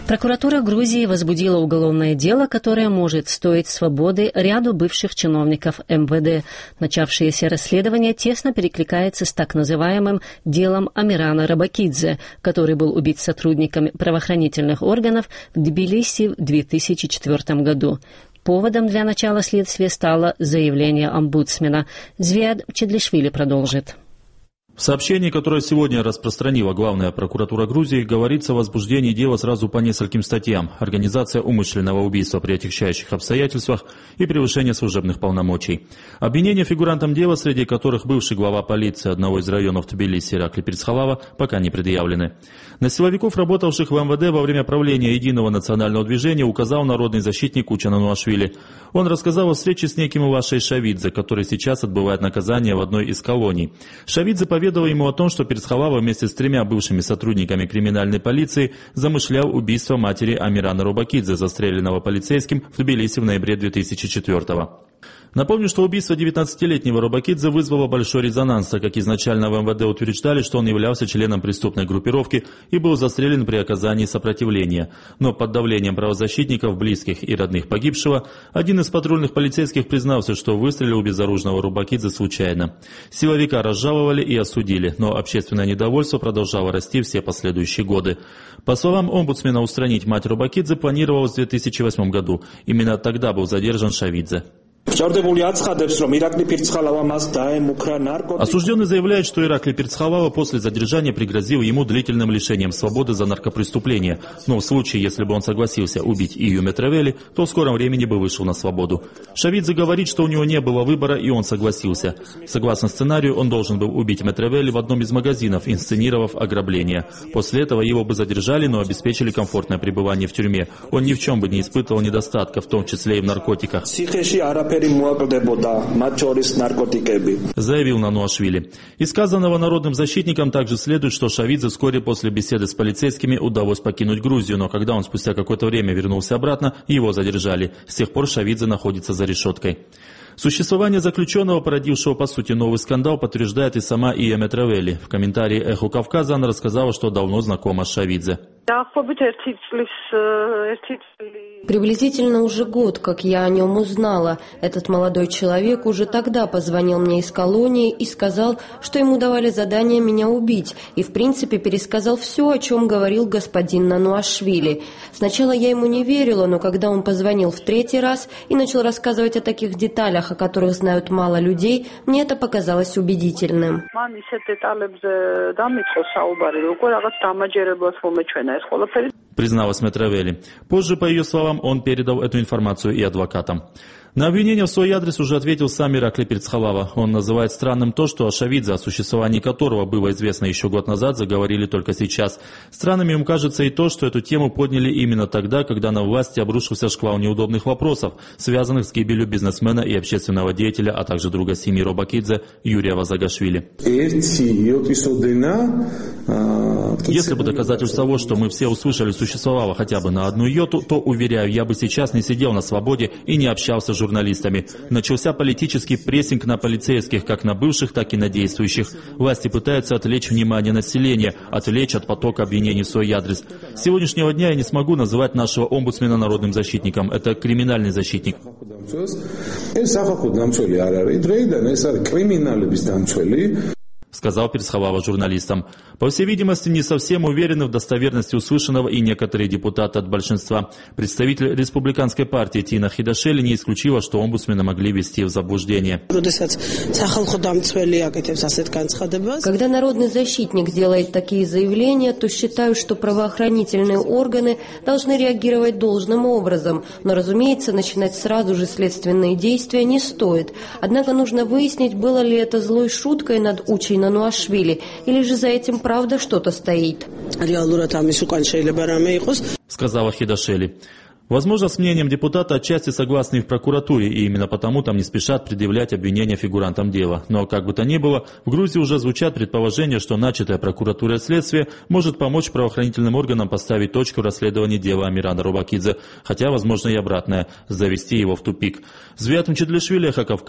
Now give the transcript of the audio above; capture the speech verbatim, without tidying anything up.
Прокуратура Грузии возбудила уголовное дело, которое может стоить свободы ряду бывших чиновников эм вэ дэ. Начавшееся расследование тесно перекликается с так называемым делом Амирана Рабакидзе, который был убит сотрудниками правоохранительных органов в Тбилиси в две тысячи четвёртом году. Поводом для начала следствия стало заявление омбудсмена. Звиад Чедлишвили продолжит. В сообщении, которое сегодня распространила главная прокуратура Грузии, говорится о возбуждении дела сразу по нескольким статьям: организация умышленного убийства при отягчающих обстоятельствах и превышение служебных полномочий. Обвинения фигурантам дела, среди которых бывший глава полиции одного из районов Тбилиси Иракли Пирцхалава, пока не предъявлены. На силовиков, работавших в эм вэ дэ во время правления Единого национального движения, указал народный защитник Учан Ануашвили. Он рассказал о встрече с неким Ивашей Шавидзе, который сейчас отбывает наказание в одной из колоний. Шавидзе поведал ему о том, что Пирцхалава вместе с тремя бывшими сотрудниками криминальной полиции замышлял убийство матери Амирана Рабакидзе, застреленного полицейским в Тбилиси в ноябре две тысячи четвёртого. Напомню, что убийство девятнадцатилетнего Рабакидзе вызвало большой резонанс, так как изначально в эм вэ дэ утверждали, что он являлся членом преступной группировки и был застрелен при оказании сопротивления. Но под давлением правозащитников, близких и родных погибшего, один из патрульных полицейских признался, что выстрелил безоружного Рабакидзе случайно. Силовика разжаловали и осудили, но общественное недовольство продолжало расти все последующие годы. По словам омбудсмена, устранить мать Рабакидзе планировалось в две тысячи восьмом году. Именно тогда был задержан Шавидзе. Осужденный заявляет, что Иракли Пирцхалава после задержания пригрозил ему длительным лишением свободы за наркопреступление, но в случае, если бы он согласился убить Ию Метравели, то в скором времени бы вышел на свободу. Шавидзе говорит, что у него не было выбора, и он согласился. Согласно сценарию, он должен был убить Метравели в одном из магазинов, инсценировав ограбление. После этого его бы задержали, но обеспечили комфортное пребывание в тюрьме. Он ни в чем бы не испытывал недостатка, в том числе и в наркотиках, заявил Нануашвили. Из сказанного народным защитником также следует, что Шавидзе вскоре после беседы с полицейскими удалось покинуть Грузию, но когда он спустя какое-то время вернулся обратно, его задержали. С тех пор Шавидзе находится за решеткой. Существование заключенного, породившего по сути новый скандал, подтверждает и сама Ия Метравели. В комментарии «Эхо Кавказа» она рассказала, что давно знакома с Шавидзе. Приблизительно уже год, как я о нем узнала. Этот молодой человек уже тогда позвонил мне из колонии и сказал, что ему давали задание меня убить, и в принципе пересказал все, о чем говорил господин Нануашвили. Сначала я ему не верила, но когда он позвонил в третий раз и начал рассказывать о таких деталях, о которых знают мало людей, мне это показалось убедительным. Призналась Метравели. Позже, по ее словам, он передал эту информацию и адвокатам. На обвинение в свой адрес уже ответил сам Иракли Пирцхалава. Он называет странным то, что о Шавидзе, о существовании которого было известно еще год назад, заговорили только сейчас. Странным ему кажется и то, что эту тему подняли именно тогда, когда на власти обрушился шквал неудобных вопросов, связанных с гибелью бизнесмена и общественного деятеля, а также друга семьи Рабакидзе Юрия Вазагашвили. Если бы доказательство того, что мы все услышали, существовало хотя бы на одну йоту, то, уверяю, я бы сейчас не сидел на свободе и не общался с журналистами. Начался политический прессинг на полицейских, как на бывших, так и на действующих. Власти пытаются отвлечь внимание населения, отвлечь от потока обвинений в свой адрес. С сегодняшнего дня я не смогу называть нашего омбудсмена народным защитником. Это криминальный защитник. Сказал Пирцхалава журналистам. По всей видимости, не совсем уверены в достоверности услышанного и некоторые депутаты от большинства. Представитель республиканской партии Тина Хидашели не исключила, что омбудсмена могли ввести в заблуждение. Когда народный защитник делает такие заявления, то считаю, что правоохранительные органы должны реагировать должным образом. Но, разумеется, начинать сразу же следственные действия не стоит. Однако нужно выяснить, было ли это злой шуткой над Учей Нануашвили, или же за этим правда что-то стоит. Сказала Хидашели. Возможно, с мнением депутата отчасти согласны и в прокуратуре, и именно потому там не спешат предъявлять обвинения фигурантам дела. Но, как бы то ни было, в Грузии уже звучат предположения, что начатое прокуратурой следствие может помочь правоохранительным органам поставить точку расследования дела Амирана Рабакидзе, хотя, возможно, и обратное – завести его в тупик. Звиад Чедлишвили, Эхо Кавказа.